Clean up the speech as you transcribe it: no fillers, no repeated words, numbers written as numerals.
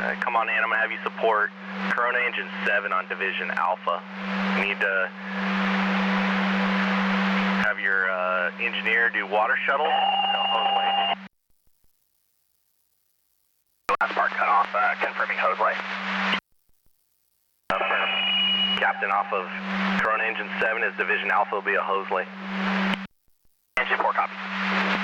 come on in. I'm going to have you support Corona Engine 7 on Division Alpha. You need to have your engineer do water shuttle. No, hose lay. Last part cut off, confirming hose lay. Captain off of Corona Engine 7 is Division Alpha will be a hose lay. Engine 4 copy.